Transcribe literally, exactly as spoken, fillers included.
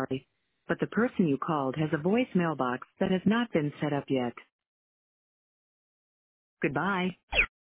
but the person you called has a voicemail box that has not been set up yet. Goodbye.